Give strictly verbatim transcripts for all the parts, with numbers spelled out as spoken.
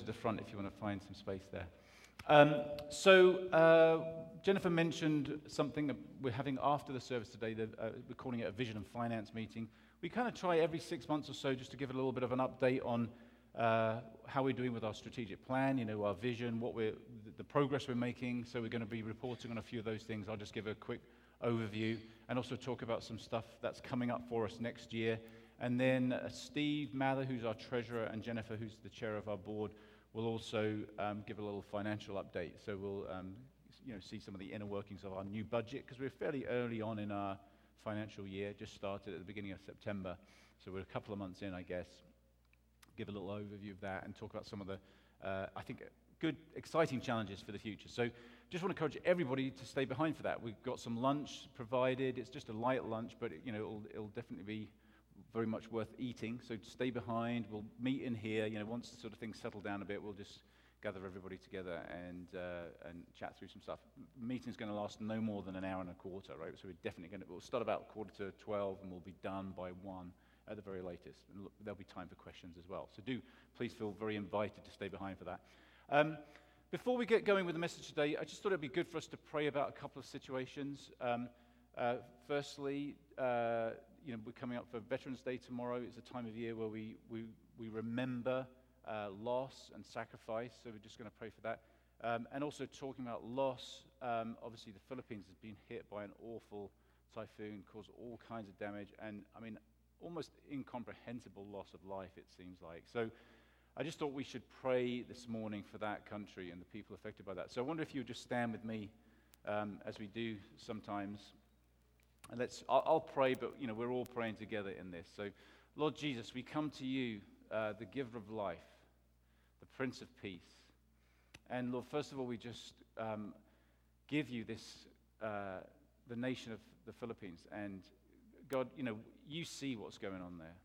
the front if you want to find some space there. Um, so uh, Jennifer mentioned something that we're having after the service today. That, uh, we're calling it a vision and finance meeting. We kind of try every six months or so just to give a little bit of an update on uh, how we're doing with our strategic plan, you know, our vision, what we're, the progress we're making. So we're going to be reporting on a few of those things. I'll just give a quick overview and also talk about some stuff that's coming up for us next year. And then uh, Steve Mather, who's our treasurer, and Jennifer, who's the chair of our board, will also um, give a little financial update. So we'll um, you know, see some of the inner workings of our new budget, because we're fairly early on in our financial year, just started at the beginning of September. So we're a couple of months in, I guess. Give a little overview of that and talk about some of the, uh, I think, good, exciting challenges for the future. So just want to encourage everybody to stay behind for that. We've got some lunch provided. It's just a light lunch, but it, you know, it'll, it'll definitely be very much worth eating. So stay behind. We'll meet in here. You know, once sort of things settle down a bit, we'll just gather everybody together and uh, and chat through some stuff. The meeting's going to last no more than an hour and a quarter, right? So we're definitely going to, we'll start about quarter to twelve, and we'll be done by one at the very latest. And look, there'll be time for questions as well. So do please feel very invited to stay behind for that. Um, before we get going with the message today, I just thought it'd be good for us to pray about a couple of situations. Um, uh, firstly, uh, you know, we're coming up for Veterans Day tomorrow. It's a time of year where we we, we remember uh, loss and sacrifice, so we're just going to pray for that. Um, and also talking about loss, um, obviously the Philippines has been hit by an awful typhoon, caused all kinds of damage, and I mean, almost incomprehensible loss of life, it seems like. So I just thought we should pray this morning for that country and the people affected by that. So I wonder if you would just stand with me um, as we do sometimes. And let's, I'll, I'll pray, but you know, we're all praying together in this. So Lord Jesus, we come to you, uh, the giver of life, the Prince of Peace. And Lord, first of all, we just um, give you this, uh, the nation of the Philippines. And God, you know, you see what's going on there.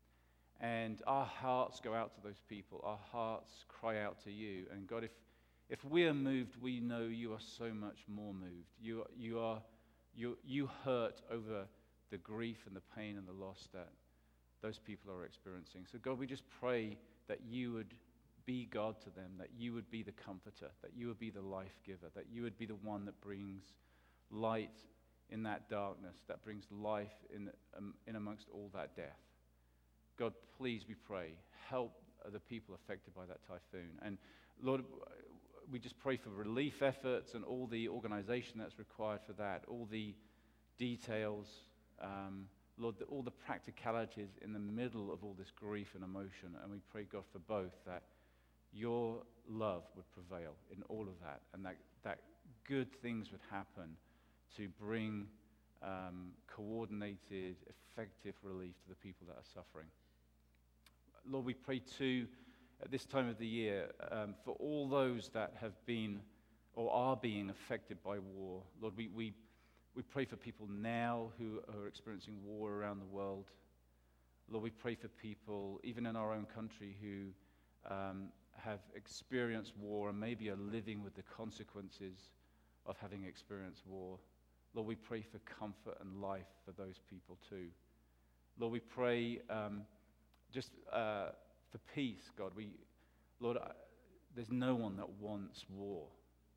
And our hearts go out to those people. Our hearts cry out to you. And God, if if we are moved, we know you are so much more moved. You you are you you hurt over the grief and the pain and the loss that those people are experiencing. So God, we just pray that you would be God to them, that you would be the comforter, that you would be the life giver, that you would be the one that brings light in that darkness, that brings life in um, in amongst all that death. God, please, we pray, help the people affected by that typhoon. And Lord, we just pray for relief efforts and all the organization that's required for that, all the details, um, Lord, the, all the practicalities in the middle of all this grief and emotion. And we pray, God, for both, that your love would prevail in all of that, and that, that good things would happen to bring um, coordinated, effective relief to the people that are suffering. Lord, we pray too, at this time of the year, um, for all those that have been or are being affected by war. Lord, we, we, we pray for people now who are experiencing war around the world. Lord, we pray for people, even in our own country, who um, have experienced war and maybe are living with the consequences of having experienced war. Lord, we pray for comfort and life for those people too. Lord, we pray um, just uh, for peace, God. We, Lord, uh, there's no one that wants war.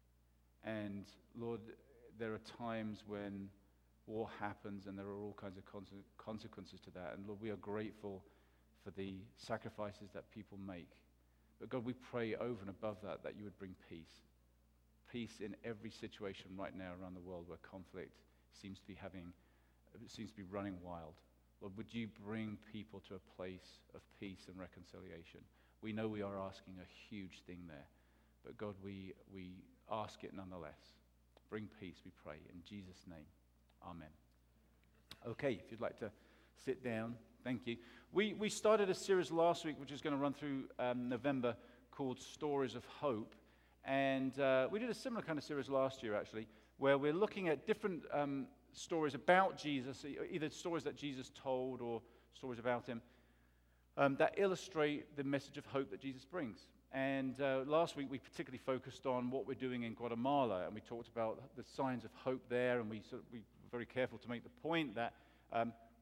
And Lord, there are times when war happens and there are all kinds of conse- consequences to that. And Lord, we are grateful for the sacrifices that people make. But God, we pray over and above that, that you would bring peace. Peace in every situation right now around the world where conflict seems to be having, seems to be running wild. Lord, would you bring people to a place of peace and reconciliation? We know we are asking a huge thing there, but God, we we ask it nonetheless. Bring peace, we pray, in Jesus' name. Amen. Okay, if you'd like to sit down, thank you. We we started a series last week, which is going to run through um, November, called Stories of Hope. And uh, we did a similar kind of series last year, actually, where we're looking at different um, stories about Jesus, either stories that Jesus told or stories about him, um, that illustrate the message of hope that Jesus brings. And uh, last week we particularly focused on what we're doing in Guatemala, and we talked about the signs of hope there, and we, sort of, we were very careful to make the point that um,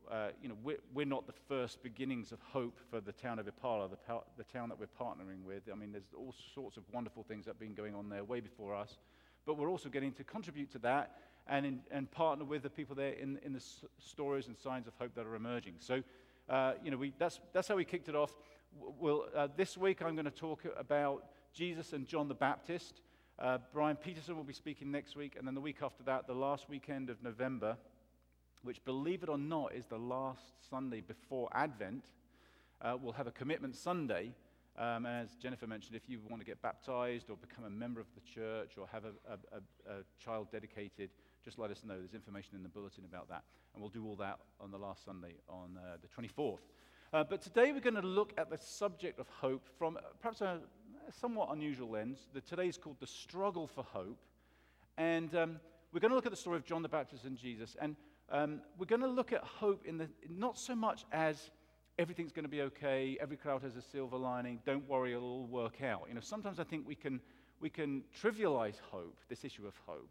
uh, you know, we're, we're not the first beginnings of hope for the town of Ipala, the, pa- the town that we're partnering with. I mean, there's all sorts of wonderful things that have been going on there way before us. But we're also getting to contribute to that and, in, and partner with the people there in, in the s- stories and signs of hope that are emerging. So, uh, you know, we, that's, that's how we kicked it off. We'll, uh, this week I'm going to talk about Jesus and John the Baptist. Uh, Brian Peterson will be speaking next week, and then the week after that, the last weekend of November, which, believe it or not, is the last Sunday before Advent. Uh, we'll have a Commitment Sunday. Um, and as Jennifer mentioned, if you want to get baptized or become a member of the church or have a, a, a, a child dedicated, just let us know. There's information in the bulletin about that. And we'll do all that on the last Sunday on uh, the twenty-fourth. Uh, but today we're going to look at the subject of hope from perhaps a, a somewhat unusual lens. The, today's called The Struggle for Hope. And um, we're going to look at the story of John the Baptist and Jesus. And um, we're going to look at hope in the not so much as everything's going to be okay, every cloud has a silver lining, don't worry, it'll all work out. You know, sometimes I think we can we can trivialize hope, this issue of hope,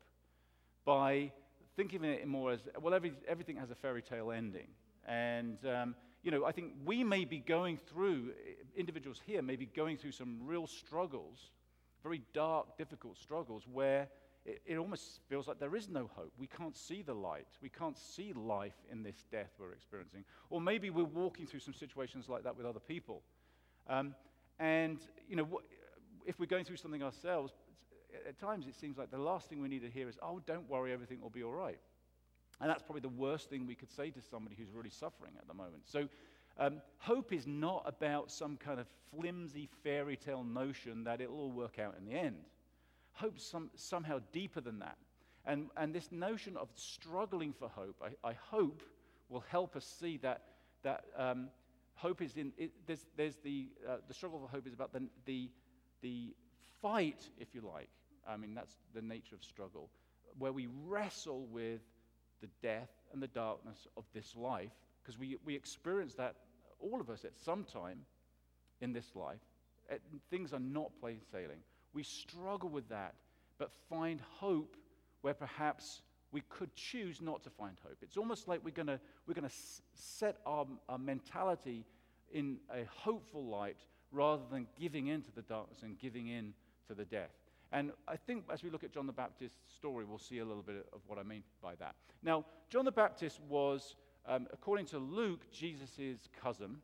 by thinking of it more as, well, every, everything has a fairy tale ending. And, um, you know, I think we may be going through, individuals here may be going through some real struggles, very dark, difficult struggles, where it, it almost feels like there is no hope. We can't see the light. We can't see life in this death we're experiencing. Or maybe we're walking through some situations like that with other people. Um, and, you know, wh- if we're going through something ourselves, at times it seems like the last thing we need to hear is, oh, don't worry, everything will be all right. And that's probably the worst thing we could say to somebody who's really suffering at the moment. So um, hope is not about some kind of flimsy fairy tale notion that it'll all work out in the end. Hope's some, somehow deeper than that. And, and this notion of struggling for hope, I, I hope, will help us see that, that um, hope is in, it, there's, there's the, uh, the struggle for hope is about the, the, the fight, if you like. I mean, that's the nature of struggle, where we wrestle with the death and the darkness of this life, because we, we experience that, all of us, at some time in this life. It, things are not plain sailing. We struggle with that, but find hope where perhaps we could choose not to find hope. It's almost like we're going to we're going to s- set our, our mentality in a hopeful light rather than giving in to the darkness and giving in to the death. And I think as we look at John the Baptist's story, we'll see a little bit of what I mean by that. Now, John the Baptist was, um, according to Luke, Jesus' cousin.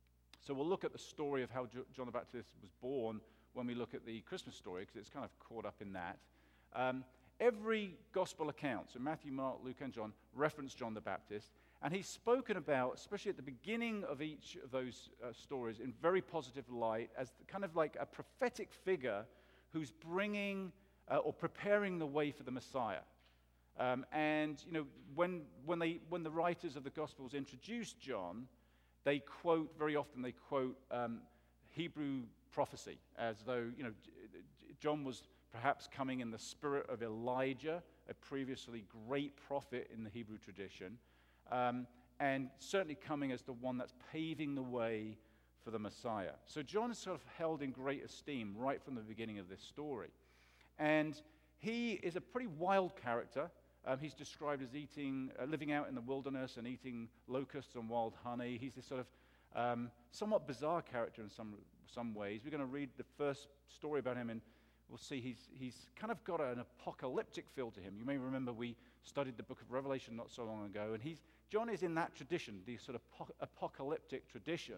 So we'll look at the story of how Jo- John the Baptist was born when we look at the Christmas story, because it's kind of caught up in that. Um, every gospel account, so Matthew, Mark, Luke, and John, reference John the Baptist, and he's spoken about, especially at the beginning of each of those uh, stories, in very positive light, as the, kind of like a prophetic figure who's bringing uh, or preparing the way for the Messiah. Um, and, you know, when, when, they, when the writers of the Gospels introduce John, they quote, very often they quote um, Hebrew prophecy, as though, you know, John was perhaps coming in the spirit of Elijah, a previously great prophet in the Hebrew tradition, um, and certainly coming as the one that's paving the way for the Messiah. So John is sort of held in great esteem right from the beginning of this story. And he is a pretty wild character. Um, he's described as eating, uh, living out in the wilderness and eating locusts and wild honey. He's this sort of um, somewhat bizarre character in some some ways. We're going to read the first story about him, and we'll see he's he's kind of got an apocalyptic feel to him. You may remember we studied the book of Revelation not so long ago, and he's John is in that tradition, the sort of po- apocalyptic tradition.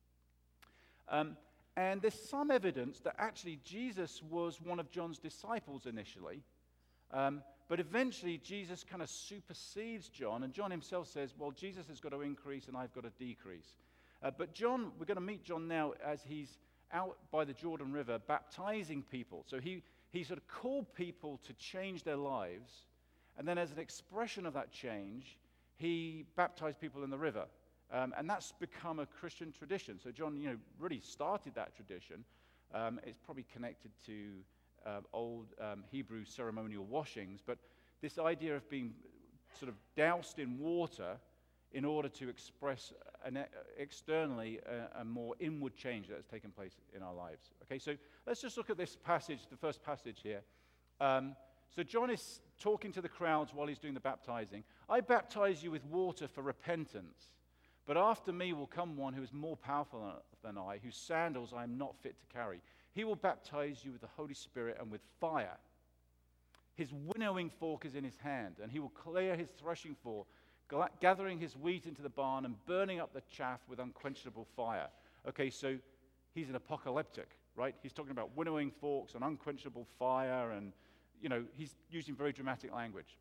Um, and there's some evidence that actually Jesus was one of John's disciples initially, um, but eventually Jesus kind of supersedes John, and John himself says, well, Jesus has got to increase and I've got to decrease. Uh, but John, we're going to meet John now as he's out by the Jordan River baptizing people. So he, he sort of called people to change their lives, and then as an expression of that change, he baptized people in the river. Um, and that's become a Christian tradition. So John, you know, really started that tradition. Um, it's probably connected to uh, old um, Hebrew ceremonial washings, but this idea of being sort of doused in water in order to express an, uh, externally a, a more inward change that has taken place in our lives. Okay, so let's just look at this passage, the first passage here. Um, so John is talking to the crowds while he's doing the baptizing. I baptize you with water for repentance. But after me will come one who is more powerful than I, whose sandals I am not fit to carry. He will baptize you with the Holy Spirit and with fire. His winnowing fork is in his hand, and he will clear his threshing floor, gathering his wheat into the barn and burning up the chaff with unquenchable fire. Okay, so he's an apocalyptic, right? He's talking about winnowing forks and unquenchable fire, and, you know, he's using very dramatic language.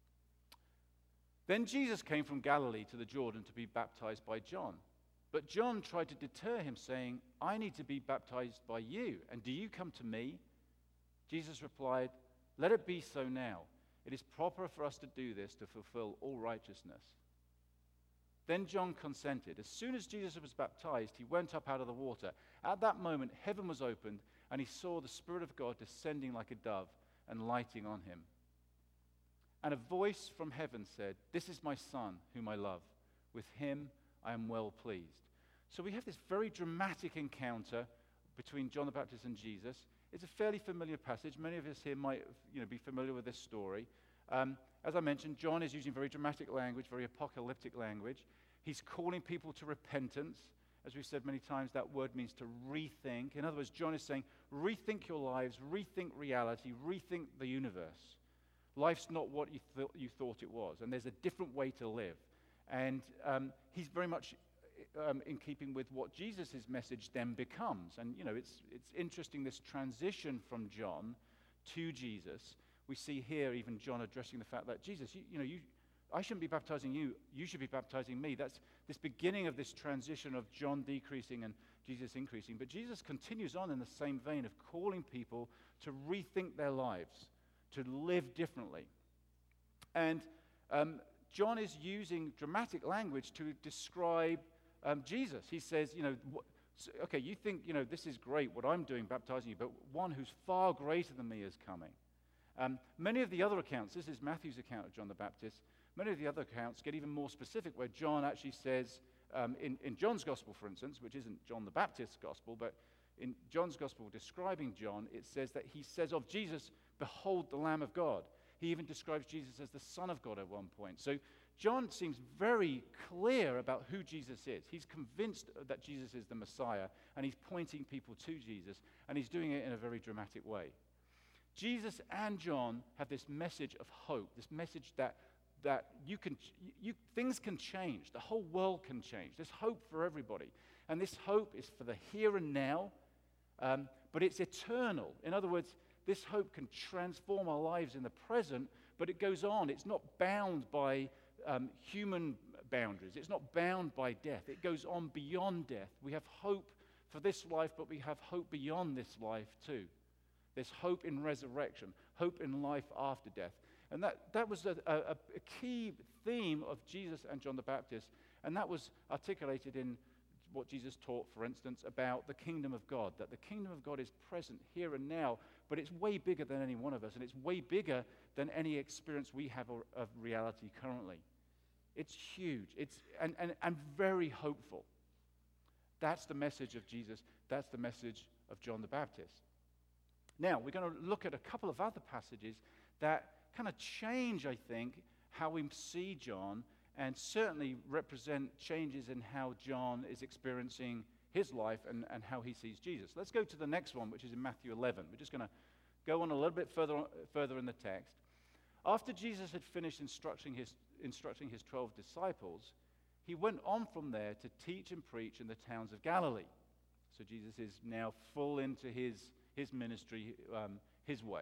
Then Jesus came from Galilee to the Jordan to be baptized by John. But John tried to deter him, saying, I need to be baptized by you, and do you come to me? Jesus replied, let it be so now. It is proper for us to do this to fulfill all righteousness. Then John consented. As soon as Jesus was baptized, he went up out of the water. At that moment, heaven was opened, and he saw the Spirit of God descending like a dove and lighting on him. And a voice from heaven said, this is my Son, whom I love. With him I am well pleased. So we have this very dramatic encounter between John the Baptist and Jesus. It's a fairly familiar passage. Many of us here might you know, be familiar with this story. Um, as I mentioned, John is using very dramatic language, very apocalyptic language. He's calling people to repentance. As we've said many times, that word means to rethink. In other words, John is saying, rethink your lives, rethink reality, rethink the universe. Life's not what you, th- you thought it was, and there's a different way to live. And um, he's very much um, in keeping with what Jesus' message then becomes. And, you know, it's, it's interesting, this transition from John to Jesus. We see here even John addressing the fact that, Jesus, you, you know, you, I shouldn't be baptizing you, you should be baptizing me. That's this beginning of this transition of John decreasing and Jesus increasing. But Jesus continues on in the same vein of calling people to rethink their lives, to live differently. And um, John is using dramatic language to describe um, Jesus. He says, you know, wh- okay, you think, you know, this is great what I'm doing, baptizing you, but one who's far greater than me is coming. Um, many of the other accounts, this is Matthew's account of John the Baptist, many of the other accounts get even more specific, where John actually says, um, in, in John's gospel, for instance, which isn't John the Baptist's gospel, but in John's gospel describing John, it says that he says of Jesus, behold the Lamb of God. He even describes Jesus as the Son of God at one point. So John seems very clear about who Jesus is. He's convinced that Jesus is the Messiah, and he's pointing people to Jesus, and he's doing it in a very dramatic way. Jesus and John have this message of hope, this message that that you can, you, things can change. The whole world can change. There's hope for everybody. And this hope is for the here and now, um, but it's eternal. In other words, this hope can transform our lives in the present, but it goes on. It's not bound by um, human boundaries. It's not bound by death. It goes on beyond death. We have hope for this life, but we have hope beyond this life too. There's hope in resurrection, hope in life after death. And that, that was a, a, a key theme of Jesus and John the Baptist, and that was articulated in what Jesus taught, for instance, about the kingdom of God, that the kingdom of God is present here and now, but it's way bigger than any one of us, and it's way bigger than any experience we have of reality currently. It's huge, it's and, and, and very hopeful. That's the message of Jesus. That's the message of John the Baptist. Now, we're going to look at a couple of other passages that kind of change, I think, how we see John, and certainly represent changes in how John is experiencing his life and, and how he sees Jesus. Let's go to the next one, which is in Matthew eleven. We're just going to go on a little bit further, further in the text. After Jesus had finished instructing his, instructing his twelve disciples, he went on from there to teach and preach in the towns of Galilee. So Jesus is now full into his, his ministry, um, his way.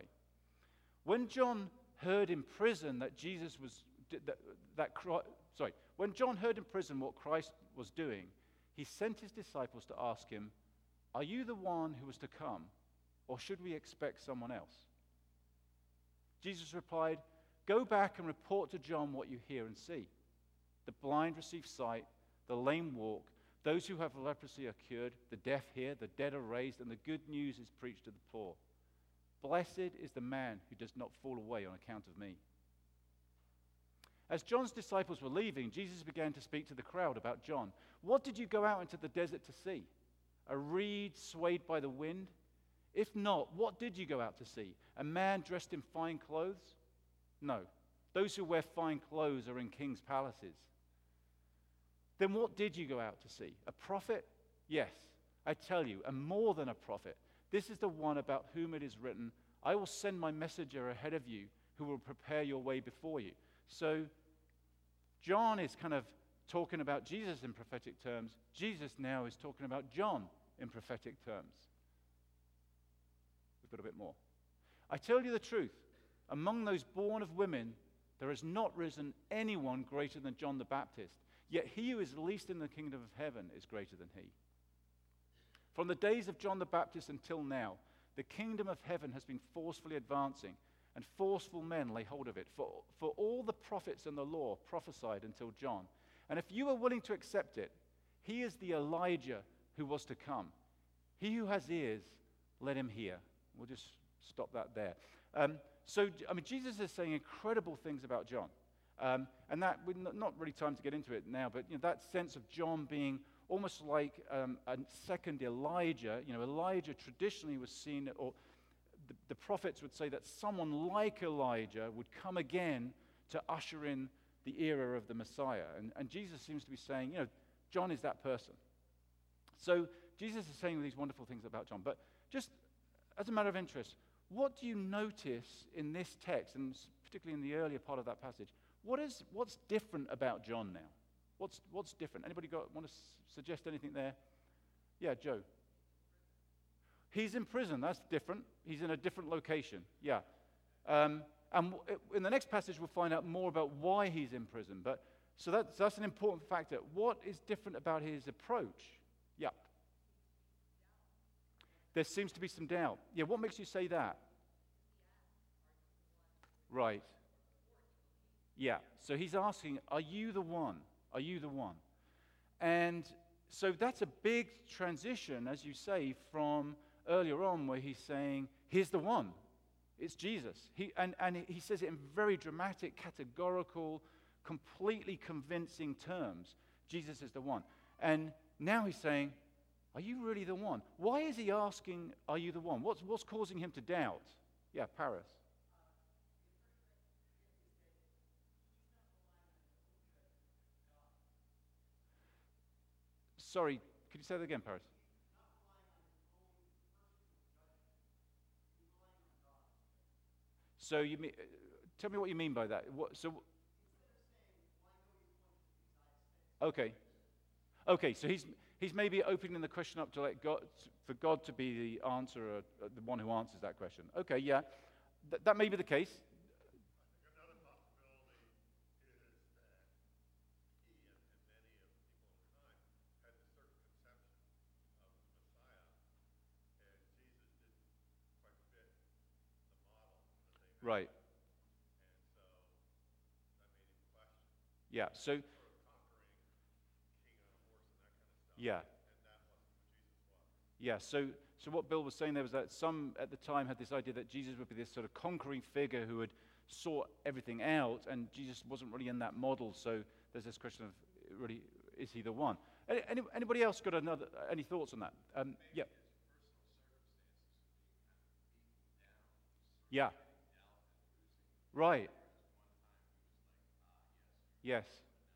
When John heard in prison that Jesus was, that, that Christ, sorry, when John heard in prison what Christ was doing, he sent his disciples to ask him, are you the one who was to come, or should we expect someone else? Jesus replied, go back and report to John what you hear and see. The blind receive sight, the lame walk, those who have leprosy are cured, the deaf hear, the dead are raised, and the good news is preached to the poor. Blessed is the man who does not fall away on account of me. As John's disciples were leaving, Jesus began to speak to the crowd about John. What did you go out into the desert to see? A reed swayed by the wind? If not, what did you go out to see? A man dressed in fine clothes? No. Those who wear fine clothes are in king's palaces. Then what did you go out to see? A prophet? Yes, I tell you, and more than a prophet. This is the one about whom it is written, I will send my messenger ahead of you who will prepare your way before you. So John is kind of talking about Jesus in prophetic terms. Jesus now is talking about John in prophetic terms. We've got a bit more. I tell you the truth, among those born of women, there has not risen anyone greater than John the Baptist. Yet he who is least in the kingdom of heaven is greater than he. From the days of John the Baptist until now, the kingdom of heaven has been forcefully advancing, and forceful men lay hold of it. For, for all the prophets and the law prophesied until John. And if you are willing to accept it, he is the Elijah who was to come. He who has ears, let him hear. We'll just stop that there. Um, so, I mean, Jesus is saying incredible things about John. Um, and that, we're not really time to get into it now, but you know, that sense of John being almost like um, a second Elijah. You know, Elijah traditionally was seen, or the, the prophets would say that someone like Elijah would come again to usher in the era of the Messiah. And, and Jesus seems to be saying, you know, John is that person. So Jesus is saying these wonderful things about John. But just as a matter of interest, what do you notice in this text, and particularly in the earlier part of that passage? What is, what's different about John now? What's, what's different? Anybody got, want to s- suggest anything there? Yeah, Joe. He's in prison. That's different. He's in a different location. Yeah. Um, and w- in the next passage, we'll find out more about why he's in prison. But so that's, that's an important factor. What is different about his approach? Yeah. There seems to be some doubt. Yeah, what makes you say that? Right. Yeah, so he's asking, are you the one? Are you the one? And so that's a big transition, as you say, from earlier on where he's saying, here's the one. It's Jesus. He, and, and he says it in very dramatic, categorical, completely convincing terms. Jesus is the one. And now he's saying, are you really the one? Why is he asking, are you the one? What's, what's causing him to doubt? Yeah, Paris. Sorry, could you say that again, Paris? So you mean, uh, tell me what you mean by that. What, so, okay, okay. So he's he's maybe opening the question up to let God, for God to be the answerer, uh, the one who answers that question. Okay, yeah, Th- that may be the case. Right. Yeah. So. Yeah. Yeah. So. So what Bill was saying there was that some at the time had this idea that Jesus would be this sort of conquering figure who would sort everything out, and Jesus wasn't really in that model. So there's this question of really, is he the one? Any, any, anybody else got another any thoughts on that? Um, yeah. Yeah. Right. Yes.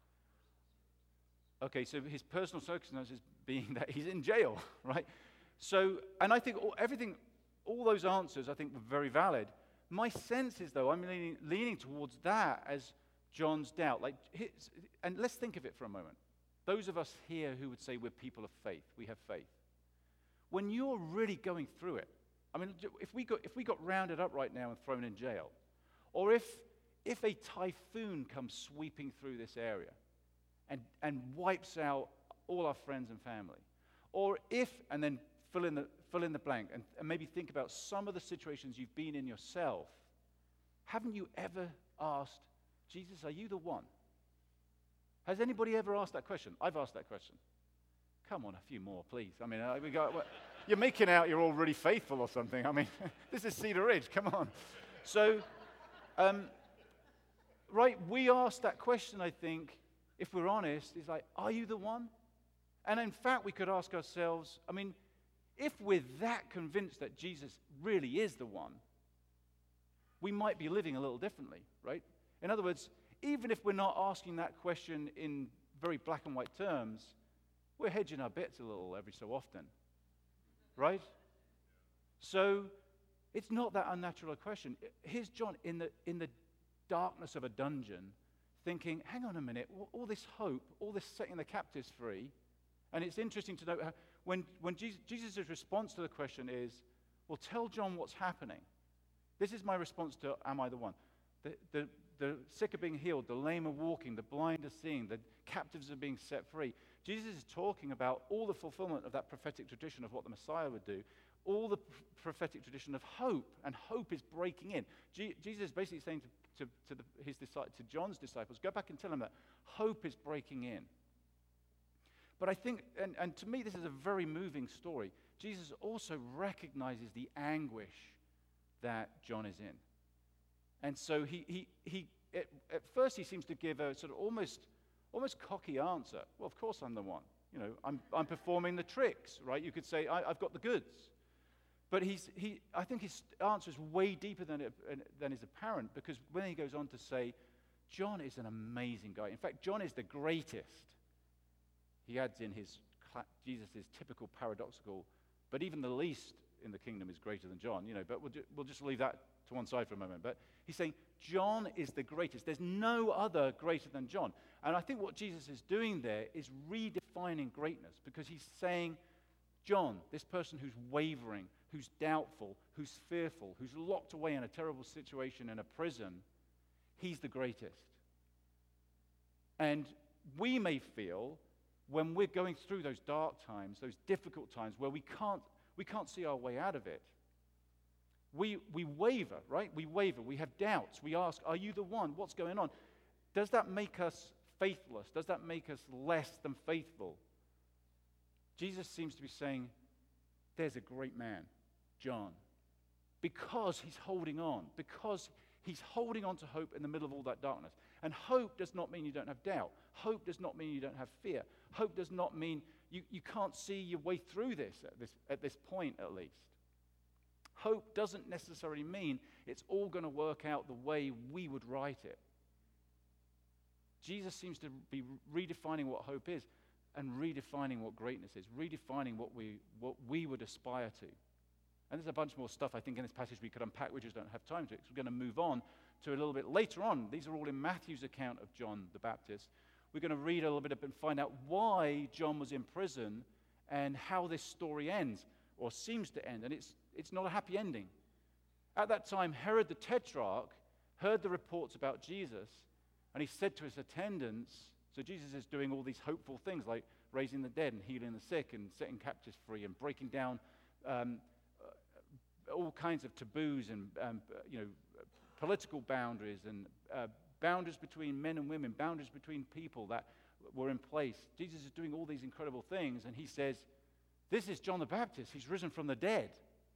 Okay, so his personal circumstances being that he's in jail, right? So, and I think all, everything, all those answers I think were very valid. My sense is, though, I'm leaning, leaning towards that as John's doubt. Like, his, and let's think of it for a moment. Those of us here who would say we're people of faith, we have faith. When you're really going through it, I mean, if we got, if we got rounded up right now and thrown in jail, or if, if a typhoon comes sweeping through this area and, and wipes out all our friends and family, or if, and then fill in the, fill in the blank, and, and maybe think about some of the situations you've been in yourself, haven't you ever asked, Jesus, are you the one? Has anybody ever asked that question? I've asked that question. Come on, a few more, please. I mean, uh, we got, well, you're making out you're all really faithful or something. I mean, this is Cedar Ridge. Come on. So, um, right, we asked that question, I think, if we're honest, is like, are you the one? And in fact, we could ask ourselves, I mean, if we're that convinced that Jesus really is the one, we might be living a little differently, right? In other words, even if we're not asking that question in very black and white terms, we're hedging our bets a little every so often, right? So it's not that unnatural a question. Here's John in the in the darkness of a dungeon thinking, hang on a minute, all, all this hope, all this setting the captives free. And it's interesting to note how when, when Jesus, Jesus' response to the question is, well, tell John what's happening. This is my response to, am I the one? The, the, the sick are being healed, the lame are walking, the blind are seeing, the captives are being set free. Jesus is talking about all the fulfillment of that prophetic tradition of what the Messiah would do, all the pr- prophetic tradition of hope, and hope is breaking in. G- Jesus is basically saying to, to, to, the, his, to John's disciples, go back and tell him that hope is breaking in. But I think, and, and to me, this is a very moving story. Jesus also recognizes the anguish that John is in. And so he, he, he at, at first he seems to give a sort of almost, almost cocky answer. Well, of course I'm the one. You know, I'm, I'm performing the tricks, right? You could say, I, I've got the goods. But he's, he, I think his answer is way deeper than, it, than is apparent, because when he goes on to say, John is an amazing guy. In fact, John is the greatest. He adds in his Jesus' typical paradoxical, but even the least in the kingdom is greater than John, you know, but we'll, ju- we'll just leave that to one side for a moment. But he's saying John is the greatest. There's no other greater than John. And I think what Jesus is doing there is redefining greatness, because he's saying, John, this person who's wavering, who's doubtful, who's fearful, who's locked away in a terrible situation in a prison, he's the greatest. And we may feel, when we're going through those dark times, those difficult times where we can't we can't see our way out of it, we we waver, right? We waver, we have doubts, we ask, are you the one? What's going on? Does that make us faithless? Does that make us less than faithful? Jesus seems to be saying, there's a great man, John, because he's holding on, because he's holding on to hope in the middle of all that darkness. And hope does not mean you don't have doubt. Hope does not mean you don't have fear. Hope does not mean you, you can't see your way through this at this at this point, at least. Hope doesn't necessarily mean it's all going to work out the way we would write it. Jesus seems to be redefining what hope is and redefining what greatness is, redefining what we what we would aspire to. And there's a bunch more stuff, I think, in this passage we could unpack. We just don't have time to. So we're going to move on to a little bit later on. These are all in Matthew's account of John the Baptist. We're going to read a little bit and find out why John was in prison and how this story ends, or seems to end. And it's it's not a happy ending. At that time, Herod the Tetrarch heard the reports about Jesus, and he said to his attendants, so Jesus is doing all these hopeful things like raising the dead and healing the sick and setting captives free and breaking down um, all kinds of taboos and um, you know political boundaries and uh, boundaries between men and women, boundaries between people that were in place. Jesus is doing all these incredible things, and he says, this is John the Baptist. He's risen from the dead.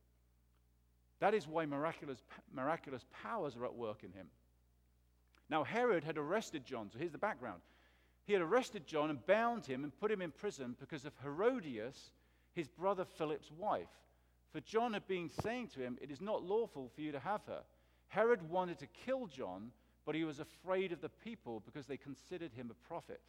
That is why miraculous, miraculous powers are at work in him. Now, Herod had arrested John, so here's the background. He had arrested John and bound him and put him in prison because of Herodias, his brother Philip's wife. For John had been saying to him, it is not lawful for you to have her. Herod wanted to kill John, but he was afraid of the people because they considered him a prophet.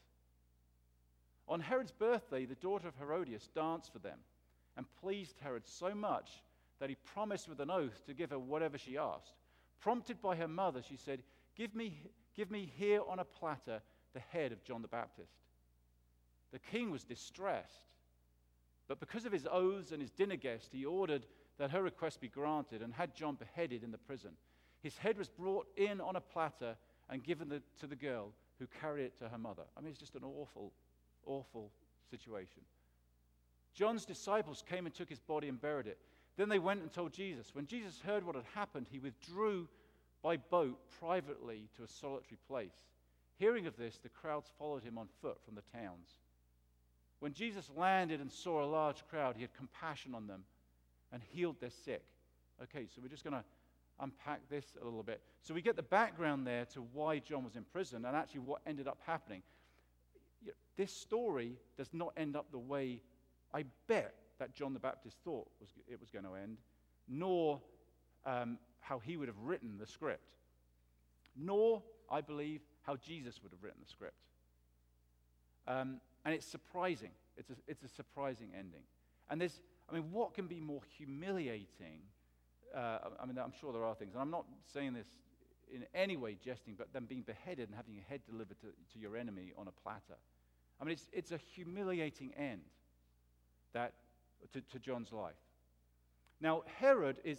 On Herod's birthday, the daughter of Herodias danced for them and pleased Herod so much that he promised with an oath to give her whatever she asked. Prompted by her mother, she said, give me, give me here on a platter the head of John the Baptist. The king was distressed, but because of his oaths and his dinner guest, he ordered that her request be granted and had John beheaded in the prison. His head was brought in on a platter and given the, to the girl, who carried it to her mother. I mean, it's just an awful, awful situation. John's disciples came and took his body and buried it. Then they went and told Jesus. When Jesus heard what had happened, he withdrew by boat privately to a solitary place. Hearing of this, the crowds followed him on foot from the towns. When Jesus landed and saw a large crowd, he had compassion on them and healed their sick. Okay, so we're just going to unpack this a little bit. So we get the background there to why John was in prison and actually what ended up happening. This story does not end up the way I bet that John the Baptist thought was, it was going to end, nor um, how he would have written the script, nor, I believe, how Jesus would have written the script. Um, and it's surprising. It's a, it's a surprising ending. And there's, I mean, what can be more humiliating? Uh, I mean, I'm sure there are things, and I'm not saying this in any way jesting, but them being beheaded and having your head delivered to, to your enemy on a platter. I mean, it's, it's a humiliating end that to, to John's life. Now, Herod is,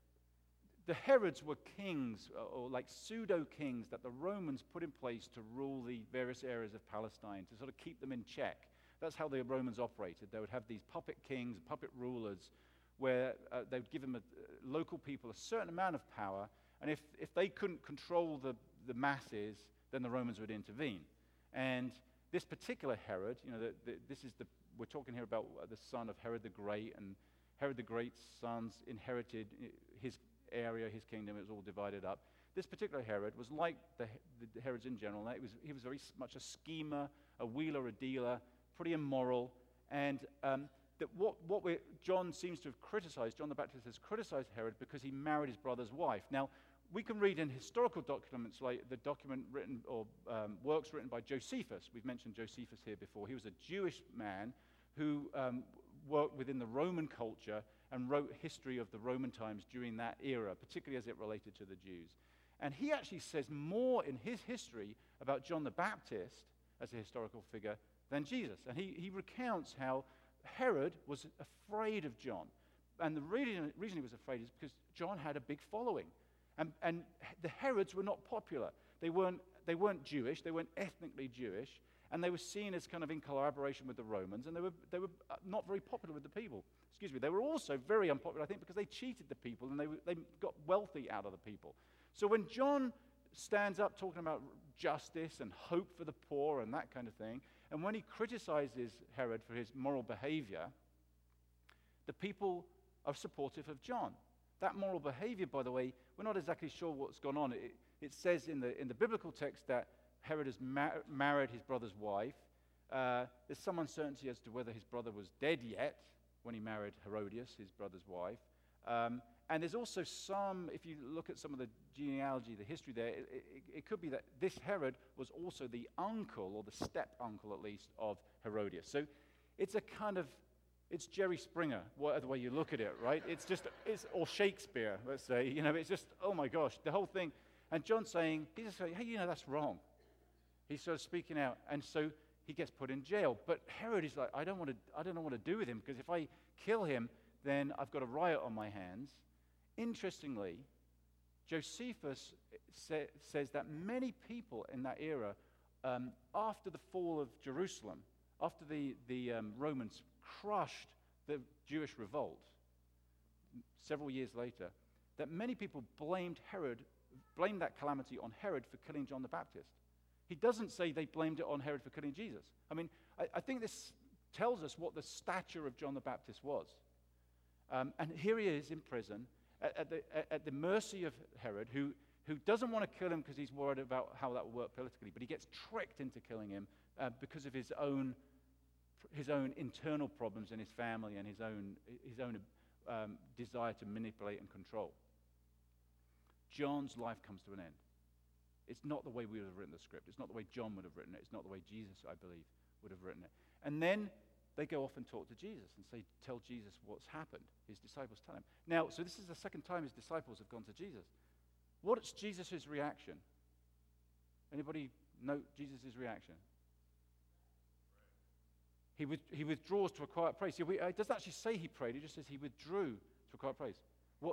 the Herods were kings, or, or like pseudo-kings that the Romans put in place to rule the various areas of Palestine, to sort of keep them in check. That's how the Romans operated. They would have these puppet kings, puppet rulers, where uh, they would give them a, uh, local people a certain amount of power, and if, if they couldn't control the, the masses, then the Romans would intervene. And this particular Herod, you know, the, the, this is the, we're talking here about the son of Herod the Great, and Herod the Great's sons inherited his area, his kingdom. It was all divided up. This particular Herod was like the, the Herods in general. It was, he was very much a schemer, a wheeler, a dealer, pretty immoral, and um, that what, what we John seems to have criticized, John the Baptist has criticized Herod because he married his brother's wife. Now, we can read in historical documents like the document written, or um, works written by Josephus. We've mentioned Josephus here before. He was a Jewish man who um, worked within the Roman culture and wrote history of the Roman times during that era, particularly as it related to the Jews. And he actually says more in his history about John the Baptist as a historical figure than Jesus. And he, he recounts how Herod was afraid of John. And the reason, reason he was afraid is because John had a big following. And, and the Herods were not popular. They weren't, they weren't Jewish. They weren't ethnically Jewish. And they were seen as kind of in collaboration with the Romans. And they were, they were not very popular with the people. Excuse me. They were also very unpopular, I think, because they cheated the people and they, they got wealthy out of the people. So when John stands up talking about justice and hope for the poor and that kind of thing, and when he criticizes Herod for his moral behavior, the people are supportive of John. That moral behavior, by the way, we're not exactly sure what's gone on. It, it says in the, in the biblical text that Herod has mar- married his brother's wife. Uh, there's some uncertainty as to whether his brother was dead yet when he married Herodias, his brother's wife. Um, and there's also some, if you look at some of the genealogy, the history there, it, it, it could be that this Herod was also the uncle, or the step-uncle at least, of Herodias. So it's a kind of, it's Jerry Springer, whatever way you look at it, right? It's just, it's, or Shakespeare, let's say. You know, it's just, oh my gosh, the whole thing. And John's saying, he's just saying, hey, you know, that's wrong. He's sort of speaking out, and so he gets put in jail. But Herod is like, I don't want to, I don't know what to do with him, because if I kill him, then I've got a riot on my hands. Interestingly, Josephus sa- says that many people in that era, um, after the fall of Jerusalem, after the, the um, Romans crushed the Jewish revolt several years later, that many people blamed Herod, blamed that calamity on Herod for killing John the Baptist. He doesn't say they blamed it on Herod for killing Jesus. I mean, I, I think this tells us what the stature of John the Baptist was. Um, and here he is in prison at, at, the, at the mercy of Herod, who, who doesn't want to kill him because he's worried about how that will work politically, but he gets tricked into killing him uh, because of his own his own internal problems in his family and his own, his own um, desire to manipulate and control. John's life comes to an end. It's not the way we would have written the script. It's not the way John would have written it. It's not the way Jesus, I believe, would have written it. And then they go off and talk to Jesus and say, tell Jesus what's happened. His disciples tell him. Now, so this is the second time his disciples have gone to Jesus. What's Jesus' reaction? Anybody note Jesus' reaction? He, with, he withdraws to a quiet place. He, it doesn't actually say he prayed. It just says he withdrew to a quiet place. What?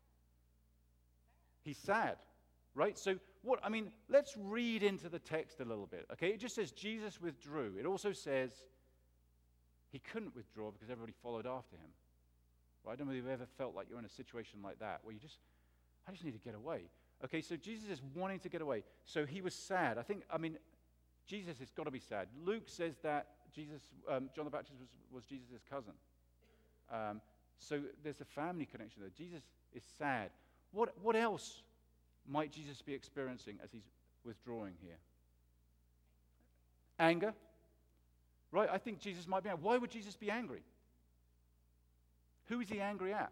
He's sad, right? So what? I mean, let's read into the text a little bit. Okay, it just says Jesus withdrew. It also says he couldn't withdraw because everybody followed after him. Right? I don't know if you've ever felt like you're in a situation like that where you just, I just need to get away. Okay, so Jesus is wanting to get away. So he was sad. I think, I mean, Jesus has got to be sad. Luke says that Jesus, um, John the Baptist was, was Jesus' cousin. Um, so there's a family connection there. Jesus is sad. What, what else might Jesus be experiencing as he's withdrawing here? Anger. Right? I think Jesus might be angry. Why would Jesus be angry? Who is he angry at?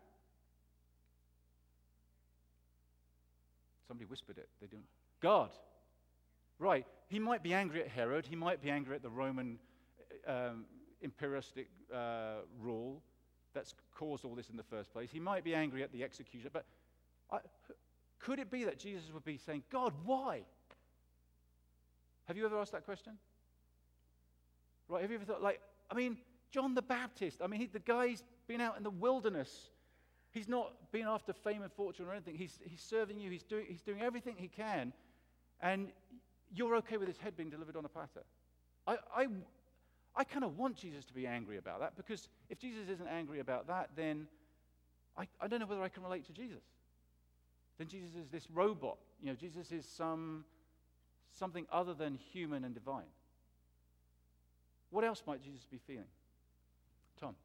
Somebody whispered it. They didn't. God. Right. He might be angry at Herod. He might be angry at the Roman um, imperialistic uh, rule that's caused all this in the first place. He might be angry at the executioner. But I, could it be that Jesus would be saying, God, why? Have you ever asked that question? Right. Have you ever thought, like, I mean, John the Baptist, I mean, he, the guy's been out in the wilderness. He's not been after fame and fortune or anything. He's, he's serving you. He's doing, he's doing everything he can. And you're okay with his head being delivered on a platter. I, I, I kind of want Jesus to be angry about that, because if Jesus isn't angry about that, then I, I don't know whether I can relate to Jesus. Then Jesus is this robot. You know, Jesus is some something other than human and divine. What else might Jesus be feeling? Tom?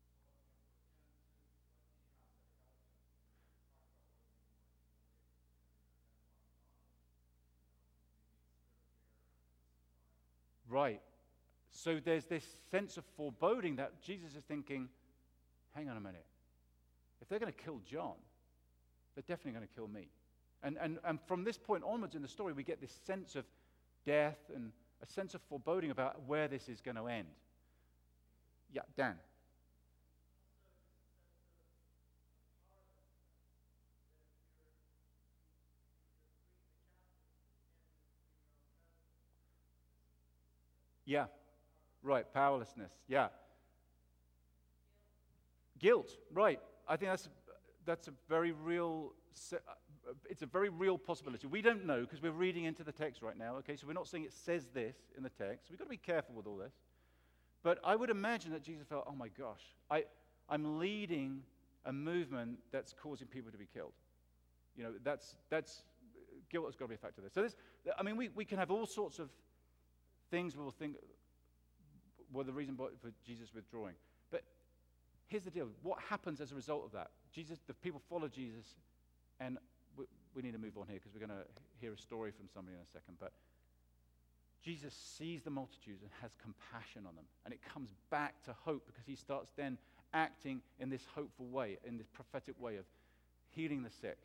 Right. So there's this sense of foreboding that Jesus is thinking, hang on a minute. If they're going to kill John, they're definitely going to kill me. And, and, and from this point onwards in the story, we get this sense of death and a sense of foreboding about where this is going to end. Yeah, Dan. Yeah, right, powerlessness, yeah. Guilt, right. I think that's that's a very real, it's a very real possibility. We don't know because we're reading into the text right now, okay? So we're not saying it says this in the text. We've got to be careful with all this. But I would imagine that Jesus felt, oh my gosh, I, I'm leading a movement that's causing people to be killed. You know, that's, that's guilt has got to be a factor there. So this, I mean, we, we can have all sorts of things we will think were the reason for Jesus withdrawing. But here's the deal. What happens as a result of that? Jesus, the people follow Jesus, and we, we need to move on here because we're going to hear a story from somebody in a second. But Jesus sees the multitudes and has compassion on them. And it comes back to hope because he starts then acting in this hopeful way, in this prophetic way of healing the sick.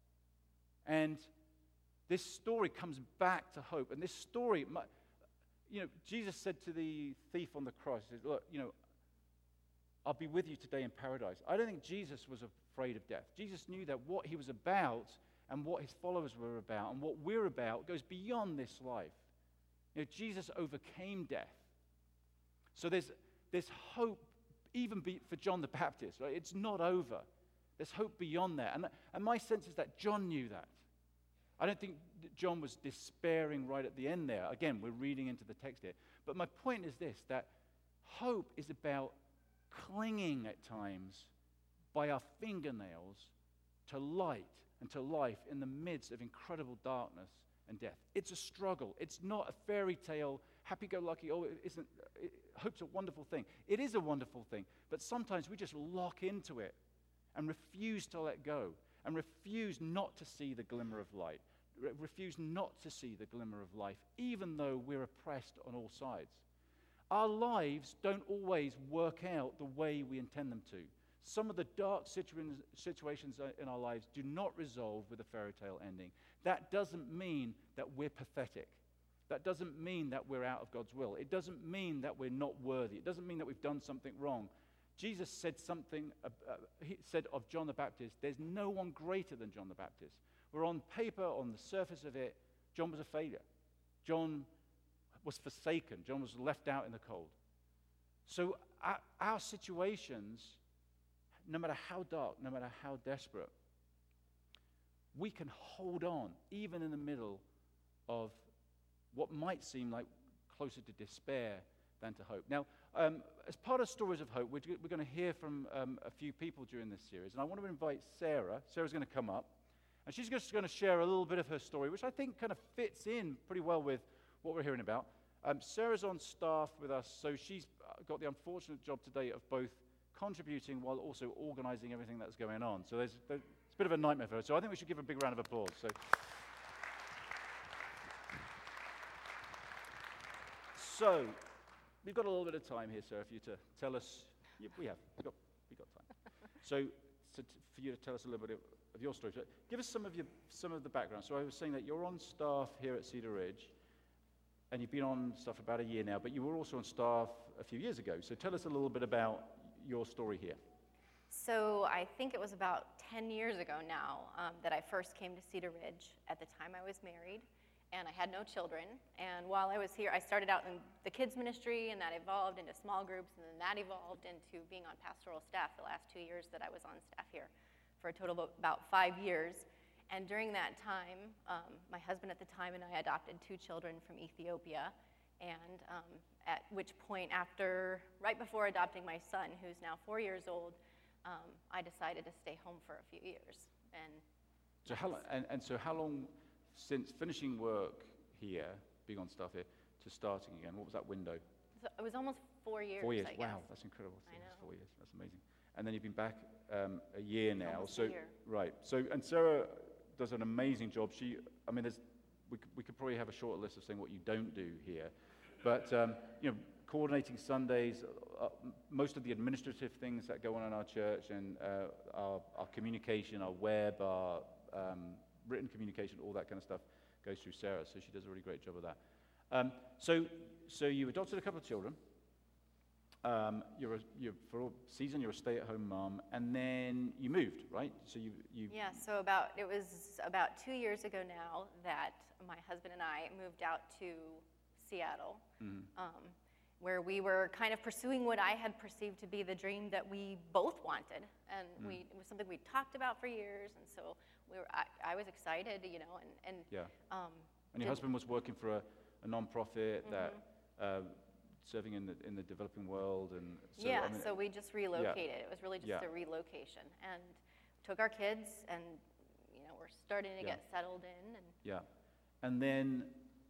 And this story comes back to hope. And this story, you know, Jesus said to the thief on the cross, he said, look, you know, I'll be with you today in paradise. I don't think Jesus was afraid of death. Jesus knew that what he was about and what his followers were about and what we're about goes beyond this life. You know, Jesus overcame death. So there's, there's hope even be, for John the Baptist. Right? It's not over. There's hope beyond that. And, and my sense is that John knew that. I don't think that John was despairing right at the end there. Again, we're reading into the text here. But my point is this, that hope is about clinging at times by our fingernails to light and to life in the midst of incredible darkness and death. It's a struggle. It's not a fairy tale, happy-go-lucky, oh, it isn't, it, hope's a wonderful thing. It is a wonderful thing, but sometimes we just lock into it and refuse to let go and refuse not to see the glimmer of light, re- refuse not to see the glimmer of life, even though we're oppressed on all sides. Our lives don't always work out the way we intend them to. Some of the dark situ- situations in our lives do not resolve with a fairy tale ending. That doesn't mean that we're pathetic. That doesn't mean that we're out of God's will. It doesn't mean that we're not worthy. It doesn't mean that we've done something wrong. Jesus said something, uh, uh, he said of John the Baptist, there's no one greater than John the Baptist. Where on paper, on the surface of it, John was a failure. John was forsaken. John was left out in the cold. So our, our situations, no matter how dark, no matter how desperate, we can hold on even in the middle of what might seem like closer to despair than to hope. Now, um, as part of Stories of Hope, we're, we're going to hear from um, a few people during this series, and I want to invite Sarah. Sarah's going to come up, and she's just going to share a little bit of her story, which I think kind of fits in pretty well with what we're hearing about. Um, Sarah's on staff with us, so she's got the unfortunate job today of both contributing while also organizing everything that's going on. So there's, there's, it's a bit of a nightmare for her, so I think we should give her a big round of applause. So, so we've got a little bit of time here, Sarah, for you to tell us. Yeah, we have. We've got, we've got time. So, so t- for you to tell us a little bit of, of your story. So give us some of your some of the background. So I was saying that you're on staff here at Cedar Ridge. and you've been on staff for about a year now, but you were also on staff a few years ago. So tell us a little bit about your story here. So I think it was about ten years ago now um, that I first came to Cedar Ridge. At the time I was married, and I had no children. And while I was here, I started out in the kids ministry, and that evolved into small groups, and then that evolved into being on pastoral staff the last two years that I was on staff here, for a total of about five years. And during that time, um, my husband at the time and I adopted two children from Ethiopia. And um, at which point, after, right before adopting my son, who's now four years old, um, I decided to stay home for a few years. And so how long, and, and so how long since finishing work here, being on staff here, to starting again? What was that window? So it was almost four years. Four years. I guess. Wow, that's incredible. I know. Four years. That's amazing. And then you've been back um, a year now. Almost so a year. Right. So and Sarah does an amazing job. She, I mean, there's we could, we could probably have a short list of saying what you don't do here, but um, you know, coordinating Sundays, uh, most of the administrative things that go on in our church, and uh, our, our communication, our web, our um, written communication, all that kind of stuff goes through Sarah. So she does a really great job of that. Um, so, so you adopted a couple of children. Um, you're, a, you're for a season you're a stay-at-home mom, and then you moved, right? So you, you Yeah. So about it was about two years ago now that my husband and I moved out to Seattle, mm-hmm. um, where we were kind of pursuing what I had perceived to be the dream that we both wanted, and mm. we it was something we talked about for years, and so we were. I, I was excited, you know, and and yeah. Um, and your husband was working for a, a non-profit mm-hmm. that. Uh, serving in the in the developing world, and so, yeah, I mean, so we just relocated. Yeah. It was really just Yeah. a relocation, and took our kids, and you know we're starting to Yeah. get settled in. And yeah, and then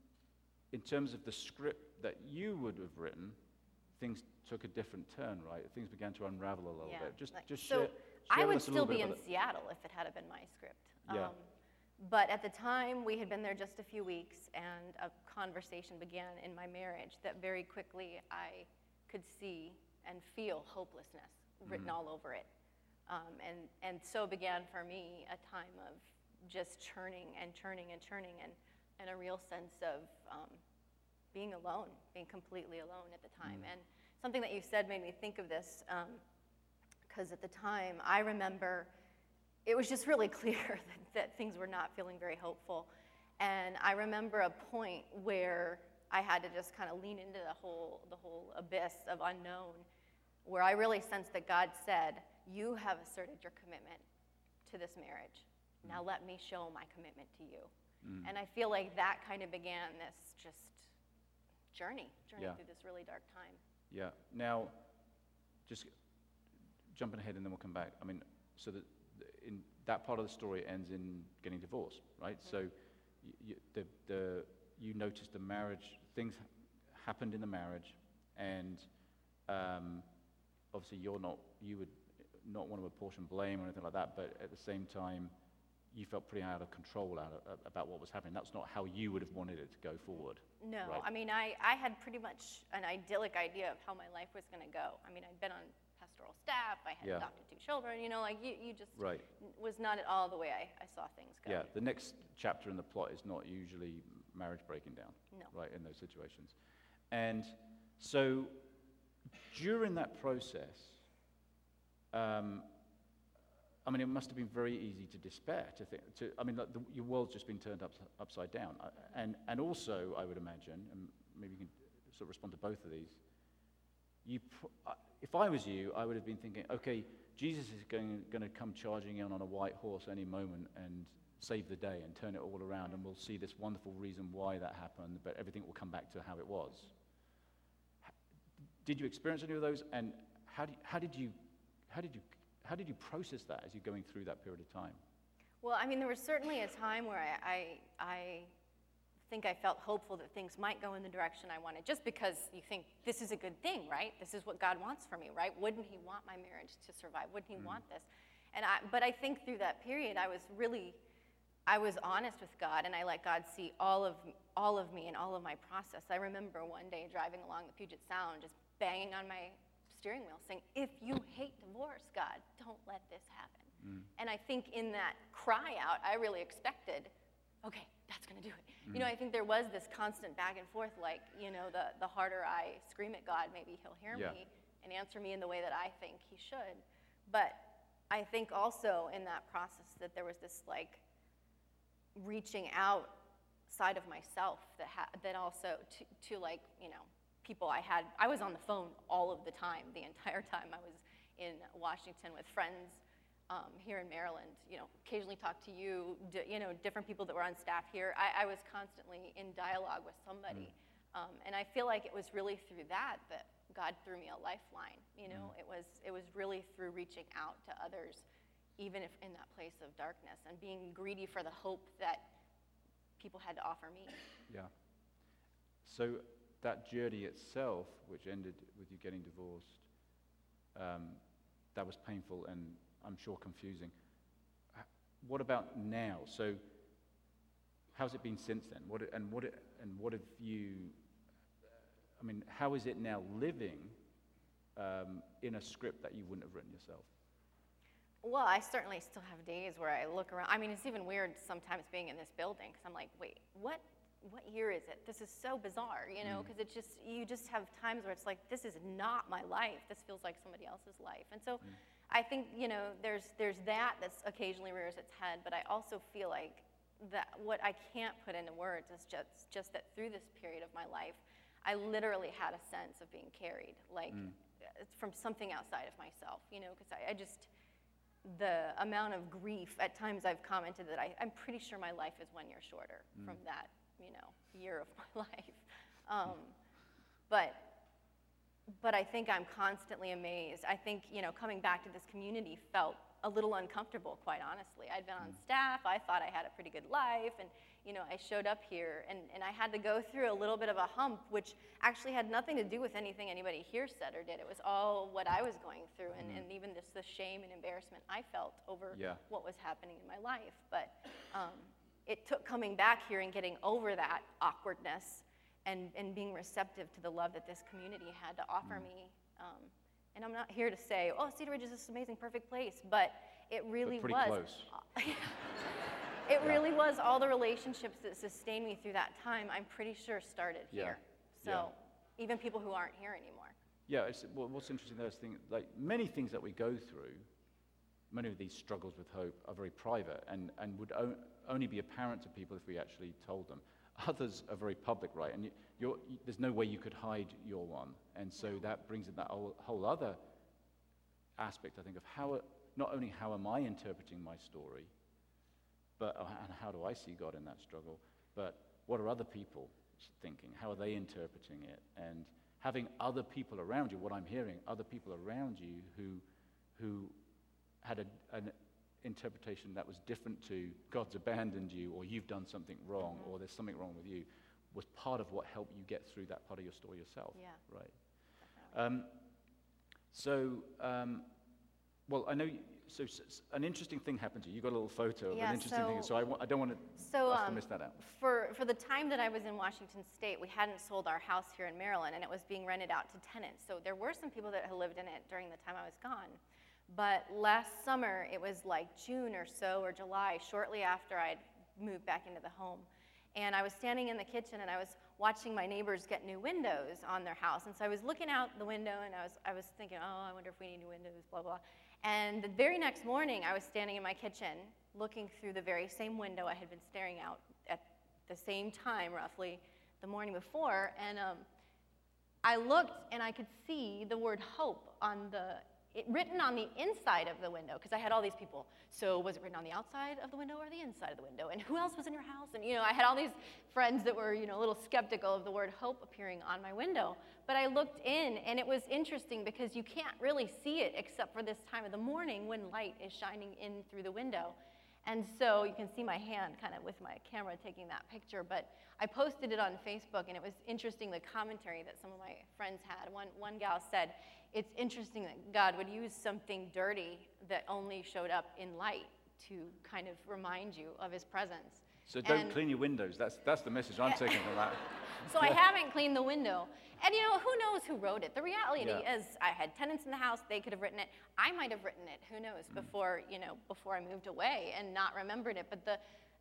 in terms of the script that you would have written, things took a different turn, right? Things began to unravel a little yeah, bit. Just like, just so share, share I with would us a still little bit be in about it. Seattle if it had been my script. Yeah. Um, but at the time, we had been there just a few weeks, and a conversation began in my marriage that very quickly I could see and feel hopelessness written Mhm. all over it. Um, and, and so began for me a time of just churning and churning and churning, and, and a real sense of um, being alone, being completely alone at the time. Mm. And something that you said made me think of this, because at the time, I remember it was just really clear that, that things were not feeling very hopeful. And I remember a point where I had to just kind of lean into the whole the whole abyss of unknown, where I really sensed that God said, "You have asserted your commitment to this marriage. Now let me show my commitment to you." Mm. And I feel like that kind of began this just journey, journey Yeah. through this really dark time. Yeah. Now, just jumping ahead, and then we'll come back. I mean, so that in that part of the story ends in getting divorced, right? Mm-hmm. So, y- y- the the you noticed the marriage, things happened in the marriage, and um, obviously you're not, you would not want to apportion blame or anything like that, but at the same time, you felt pretty out of control out of, about what was happening. That's not how you would have wanted it to go forward. No, Right. I mean, I, I had pretty much an idyllic idea of how my life was going to go. I mean, I'd been on pastoral staff, I had Yeah. adopted two children, you know, like you, you just Right. was not at all the way I, I saw things go. Yeah, the next chapter in the plot is not usually marriage breaking down, No. right, in those situations. And so during that process, um, I mean, it must have been very easy to despair, to think, to, I mean, like the, your world's just been turned up, upside down. Uh, And, and also, I would imagine, and maybe you can sort of respond to both of these, you, pr- uh, if I was you, I would have been thinking, okay, Jesus is going, going to come charging in on a white horse any moment and save the day and turn it all around, and we'll see this wonderful reason why that happened, but everything will come back to how it was. H- Did you experience any of those, and how, do you, how did you, how did you, how did you process that as you're going through that period of time? Well, I mean, there was certainly a time where I, I, I think I felt hopeful that things might go in the direction I wanted, just because you think this is a good thing, right? This is what God wants for me, right? Wouldn't he want my marriage to survive? Wouldn't he Mm. want this? And I, but I think through that period, I was really, I was honest with God, and I let God see all of, all of me and all of my process. I remember one day driving along the Puget Sound, just banging on my steering wheel, saying, if you hate divorce, God, don't let this happen. Mm. And I think in that cry out, I really expected okay, that's going to do it. Mm-hmm. You know, I think there was this constant back and forth, like, you know, the, the harder I scream at God, maybe he'll hear yeah. me and answer me in the way that I think he should. But I think also in that process that there was this, like, reaching out side of myself that ha- that also to, to, like, you know, people I had. I was on the phone all of the time, the entire time I was in Washington with friends um, here in Maryland. You know, occasionally talk to you, d- you know, different people that were on staff here. I, I was constantly in dialogue with somebody. Mm. Um, and I feel like it was really through that that God threw me a lifeline. You know, mm. it was it was really through reaching out to others, even if in that place of darkness, and being greedy for the hope that people had to offer me. Yeah. So that journey itself, which ended with you getting divorced, um, that was painful and I'm sure confusing. What about now? So how's it been since then? What and what and what have you? I mean, how is it now living um, in a script that you wouldn't have written yourself? Well, I certainly still have days where I look around. I mean, it's even weird sometimes being in this building because I'm like, wait, what? What year is it? This is so bizarre, you know, because mm. it just, you just have times where it's like, this is not my life. This feels like somebody else's life. And so mm. I think, you know, there's there's that that's occasionally rears its head, but I also feel like that what I can't put into words is just, just that through this period of my life, I literally had a sense of being carried, like mm. from something outside of myself, you know, because I, I just, the amount of grief, at times I've commented that I, I'm pretty sure my life is one year shorter mm. from that, you know, year of my life. Um, but but I think I'm constantly amazed. I think, you know, coming back to this community felt a little uncomfortable, quite honestly. I'd been on staff. I thought I had a pretty good life. And, you know, I showed up here, and, and I had to go through a little bit of a hump, which actually had nothing to do with anything anybody here said or did. It was all what I was going through, and, mm. and even just the shame and embarrassment I felt over yeah. what was happening in my life. But um, it took coming back here and getting over that awkwardness and, and being receptive to the love that this community had to offer mm. me. Um, and I'm not here to say, oh, Cedar Ridge is this amazing, perfect place, but it really but pretty was. Close. It yeah. really was all the relationships that sustained me through that time, I'm pretty sure started yeah. here. So yeah. even people who aren't here anymore. Yeah, it's, well, what's interesting those things, like many things that we go through, many of these struggles with hope are very private and, and would o- only be apparent to people if we actually told them. Others are very public, right? And you, you're, you, there's no way you could hide your one. And so that brings in that whole, whole other aspect, I think, of how, not only how am I interpreting my story, but uh, and how do I see God in that struggle, but what are other people thinking? How are they interpreting it? And having other people around you, what I'm hearing, other people around you who who had a, an interpretation that was different to God's abandoned you, or you've done something wrong, mm-hmm. or there's something wrong with you, was part of what helped you get through that part of your story yourself. Yeah. Right. Um, so, um, well, I know, you, so s- an interesting thing happened to you. You got a little photo of yeah, an interesting so, thing, so I, w- I don't want to, so, us um, to miss that out. For, for the time that I was in Washington State, we hadn't sold our house here in Maryland, and it was being rented out to tenants. So there were some people that had lived in it during the time I was gone. But last summer, it was like June or so, or July, shortly after I'd moved back into the home. And I was standing in the kitchen, and I was watching my neighbors get new windows on their house. And so I was looking out the window, and I was I was thinking, oh, I wonder if we need new windows, blah, blah. And the very next morning, I was standing in my kitchen, looking through the very same window I had been staring out at the same time, roughly, the morning before. And um, I looked, and I could see the word hope on the It, written on the inside of the window, because I had all these people. So was it written on the outside of the window or the inside of the window? And who else was in your house? And, you know, I had all these friends that were, you know, a little skeptical of the word hope appearing on my window. But I looked in, and it was interesting because you can't really see it except for this time of the morning when light is shining in through the window. And so you can see my hand kind of with my camera taking that picture. But I posted it on Facebook, and it was interesting the commentary that some of my friends had. One, one gal said, it's interesting that God would use something dirty that only showed up in light to kind of remind you of his presence. So don't and, clean your windows. That's that's the message I'm taking from that. So I haven't cleaned the window. And, you know, who knows who wrote it? The reality yeah. is I had tenants in the house. They could have written it. I might have written it, who knows, mm. before, you know, before I moved away and not remembered it. But the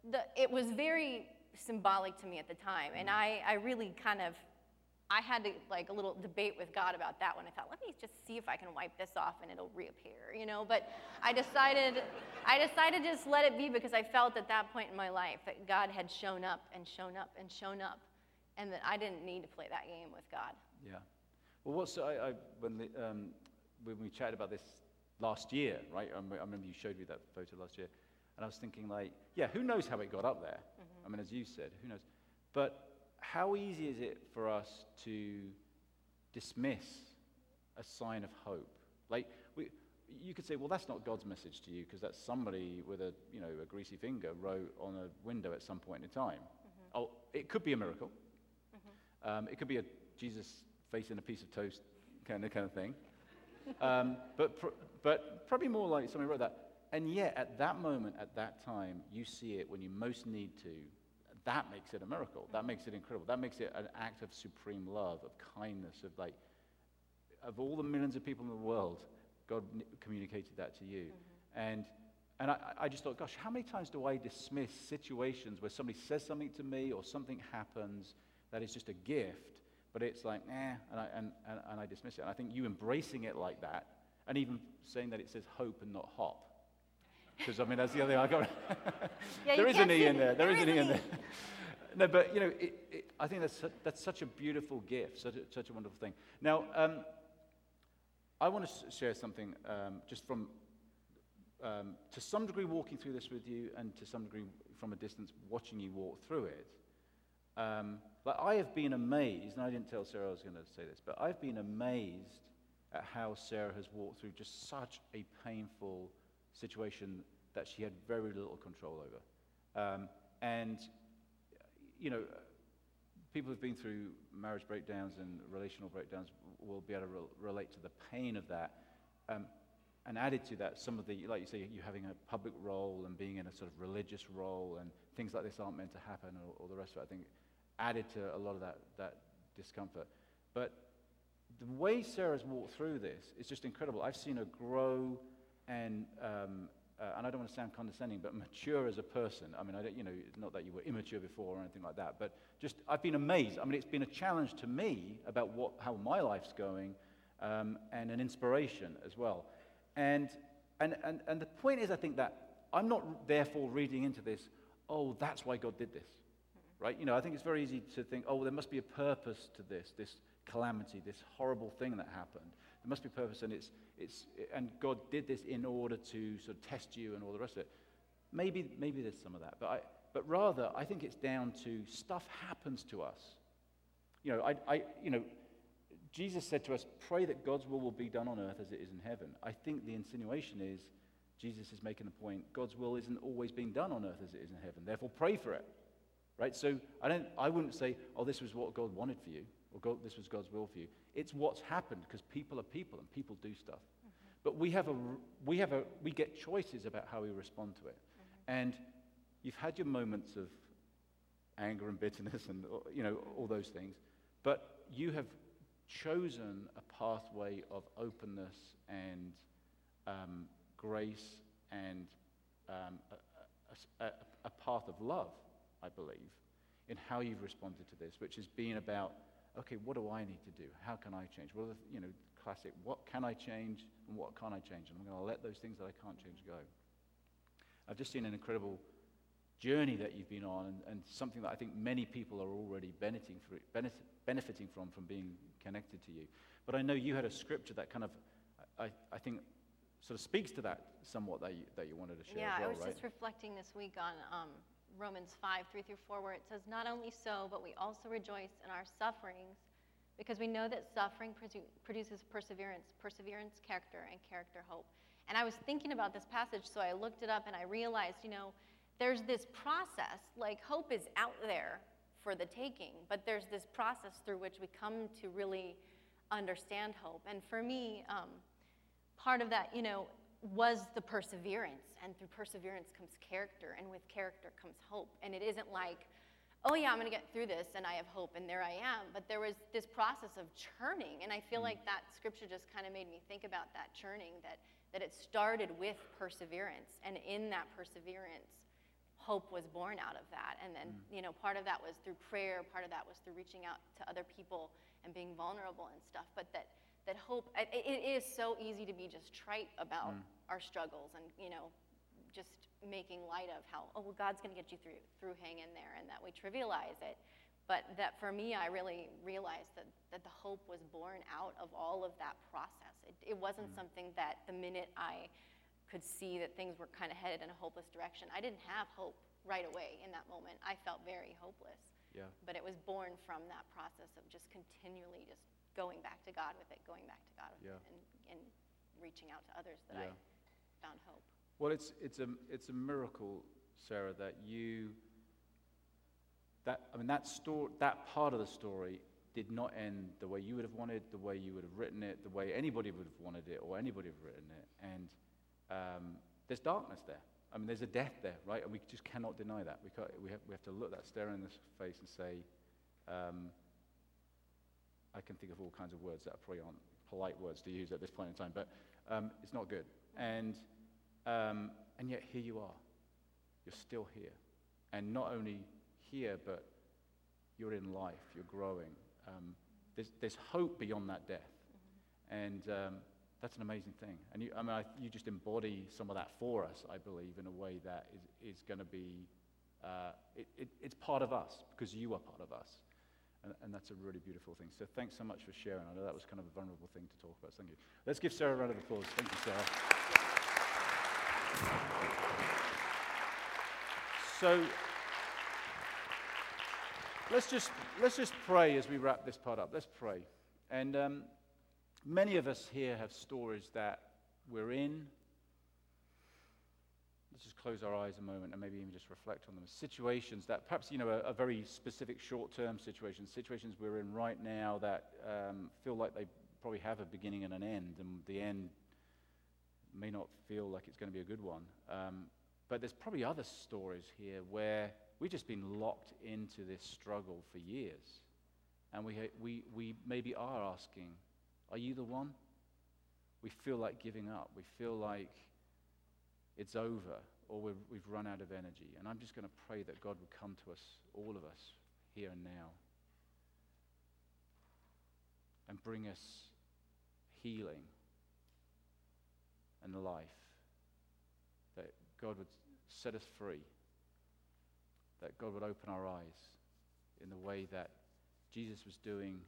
the, it was very symbolic to me at the time, and I, I really kind of, I had to, like, a little debate with God about that one. I thought, let me just see if I can wipe this off and it'll reappear, you know, but I decided, I decided to just let it be, because I felt at that point in my life that God had shown up and shown up and shown up, and that I didn't need to play that game with God. Yeah. Well, what's, I, I, when, the, um, when we chatted about this last year, right, I remember you showed me that photo last year, and I was thinking, like, yeah, who knows how it got up there? Mm-hmm. I mean, as you said, who knows? But how easy is it for us to dismiss a sign of hope? Like, we, you could say, well, that's not God's message to you, because that's somebody with a, you know, a greasy finger wrote on a window at some point in time. Mm-hmm. Oh, it could be a miracle. Mm-hmm. Um, it could be a Jesus facing a piece of toast kind of kind of thing. um, but pr- but probably more like somebody wrote that. And yet, at that moment, at that time, you see it when you most need to. That makes it a miracle. That makes it incredible. That makes it an act of supreme love, of kindness, of like, of all the millions of people in the world, God n- communicated that to you. Mm-hmm. And and I, I just thought, gosh, how many times do I dismiss situations where somebody says something to me or something happens that is just a gift, but it's like, eh, and I, and, and, and I dismiss it. And I think you embracing it like that, and even saying that it says hope and not hop, because, I mean, that's the other thing I got. Yeah, there is an E in there. There, there is an E in e. there. No, but, you know, it, it, I think that's, su- that's such a beautiful gift, such a, such a wonderful thing. Now, um, I want to share something um, just from, um, to some degree, walking through this with you, and to some degree, from a distance, watching you walk through it. Um, but I have been amazed, and I didn't tell Sarah I was going to say this, but I've been amazed at how Sarah has walked through just such a painful situation that she had very little control over. Um, and, you know, people who've been through marriage breakdowns and relational breakdowns will be able to re- relate to the pain of that. Um, and added to that, some of the, like you say, you having a public role and being in a sort of religious role, and things like this aren't meant to happen, or, or the rest of it, I think, added to a lot of that, that discomfort. But the way Sarah's walked through this is just incredible. I've seen her grow and, um, uh, and I don't want to sound condescending, but mature as a person. I mean, I don't, you know, not that you were immature before or anything like that, but just, I've been amazed. I mean, it's been a challenge to me about what, how my life's going, um, and an inspiration as well. And, and, and, and the point is, I think, that I'm not therefore reading into this, oh, that's why God did this, right? You know, I think it's very easy to think, oh, there must be a purpose to this, this calamity, this horrible thing that happened. There must be purpose, and it's, it's, and God did this in order to sort of test you and all the rest of it. Maybe, maybe there's some of that, but I, but rather, I think it's down to stuff happens to us. You know, I, I, you know, Jesus said to us, pray that God's will will be done on earth as it is in heaven. I think the insinuation is, Jesus is making the point, God's will isn't always being done on earth as it is in heaven. Therefore, pray for it, right? So I don't, I wouldn't say, oh, this was what God wanted for you, or God, this was God's will for you. It's what's happened, because people are people and people do stuff. Mm-hmm. But we have a, we have a, we get choices about how we respond to it. Mm-hmm. And you've had your moments of anger and bitterness and, you know, all those things, but you have chosen a pathway of openness and um, grace and um, a, a, a path of love, I believe, in how you've responded to this, which has been about, okay, what do I need to do? How can I change? Well, you know, classic, what can I change and what can't I change? And I'm going to let those things that I can't change go. I've just seen an incredible journey that you've been on, and, and something that I think many people are already benefiting, through, benefit, benefiting from, from being connected to you. But I know you had a scripture that kind of, I, I think, sort of speaks to that somewhat that you, that you wanted to share yeah, as well, I was right? just reflecting this week on um, Romans five, three through four, where it says, not only so, but we also rejoice in our sufferings, because we know that suffering produ- produces perseverance, perseverance, character, and character, hope. And I was thinking about this passage, so I looked it up, and I realized, you know, there's this process, like hope is out there for the taking, but there's this process through which we come to really understand hope. And for me, um, part of that, you know, was the perseverance, and through perseverance comes character, and with character comes hope. And it isn't like, oh yeah, I'm going to get through this, and I have hope, and there I am. But there was this process of churning, and I feel like that scripture just kind of made me think about that churning, that, that it started with perseverance, and in that perseverance, hope was born out of that. And then, mm. you know, part of that was through prayer, part of that was through reaching out to other people and being vulnerable and stuff. But that, that hope, it, it is so easy to be just trite about mm. our struggles and, you know, just making light of how, oh, well, God's going to get you through, through, hang in there, and that we trivialize it. But that for me, I really realized that, that the hope was born out of all of that process. It, it wasn't mm. something that the minute I could see that things were kind of headed in a hopeless direction, I didn't have hope right away in that moment. I felt very hopeless. Yeah. But it was born from that process of just continually just going back to God with it, going back to God with yeah. it, and, and reaching out to others that yeah. I found hope. Well, it's it's a it's a miracle, Sarah, that you that I mean that story, that part of the story did not end the way you would have wanted, the way you would have written it, the way anybody would have wanted it, or anybody would have written it. And um, there's darkness there. I mean, there's a death there, right? And we just cannot deny that. We can't, we have we have to look that stare in the face and say, um, I can think of all kinds of words that are probably aren't polite words to use at this point in time, but um, it's not good. And Um, and yet here you are. You're still here. And not only here, but you're in life. You're growing. Um, there's, there's hope beyond that death. Mm-hmm. And um, that's an amazing thing. And you, I mean, I, you just embody some of that for us, I believe, in a way that is, is going to be, uh, it, it, it's part of us, because you are part of us. And, and that's a really beautiful thing. So thanks so much for sharing. I know that was kind of a vulnerable thing to talk about. Thank you. Let's give Sarah a round of applause. Thank you, Sarah. So let's just let's just pray as we wrap this part up. Let's pray. And um, many of us here have stories that we're in. Let's just close our eyes a moment and maybe even just reflect on them. Situations that perhaps, you know, are, are very specific short-term situations, situations we're in right now that um, feel like they probably have a beginning and an end, and the end may not feel like it's going to be a good one. Um, but there's probably other stories here where we've just been locked into this struggle for years. And we, ha- we, we maybe are asking, are you the one? We feel like giving up. We feel like it's over, or we've, we've run out of energy. And I'm just going to pray that God would come to us, all of us, here and now, and bring us healing and life, that God would set us free, that God would open our eyes in the way that Jesus was doing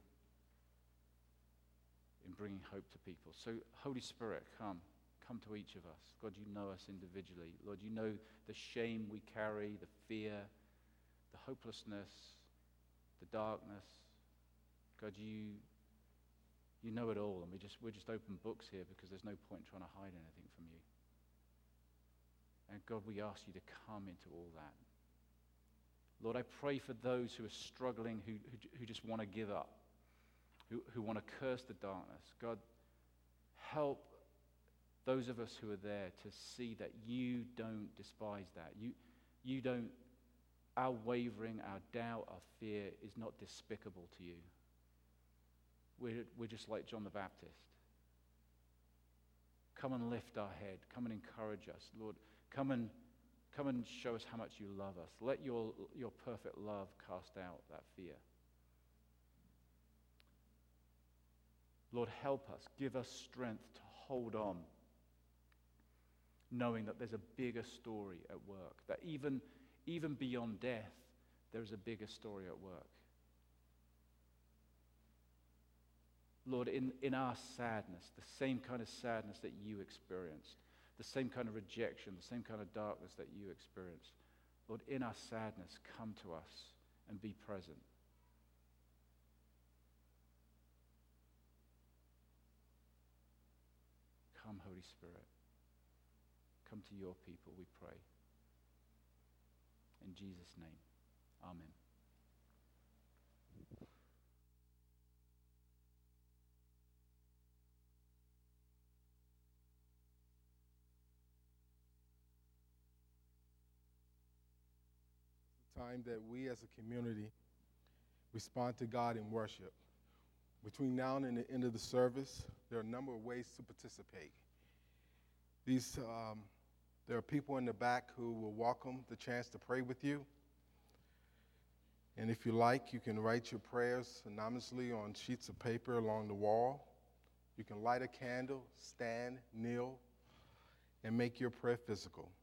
in bringing hope to people. So, Holy Spirit, come. Come to each of us. God, you know us individually. Lord, you know the shame we carry, the fear, the hopelessness, the darkness. God, you You know it all, and we just, we're just open books here because there's no point trying to hide anything from you. And God, we ask you to come into all that. Lord, I pray for those who are struggling, who, who, who just want to give up, who, who want to curse the darkness. God, help those of us who are there to see that you don't despise that. You, you don't, our wavering, our doubt, our fear is not despicable to you. We're, we're just like John the Baptist. Come and lift our head. Come and encourage us. Lord, come and come and show us how much you love us. Let your, your perfect love cast out that fear. Lord, help us. Give us strength to hold on, knowing that there's a bigger story at work, that even, even beyond death, there's a bigger story at work. Lord, in, in our sadness, the same kind of sadness that you experienced, the same kind of rejection, the same kind of darkness that you experienced, Lord, in our sadness, come to us and be present. Come, Holy Spirit. Come to your people, we pray. In Jesus' name, amen. Time that we as a community respond to God in worship. Between now and the end of the service, there are a number of ways to participate. These, um, There are people in the back who will welcome the chance to pray with you. And if you like, you can write your prayers anonymously on sheets of paper along the wall. You can light a candle, stand, kneel, and make your prayer physical.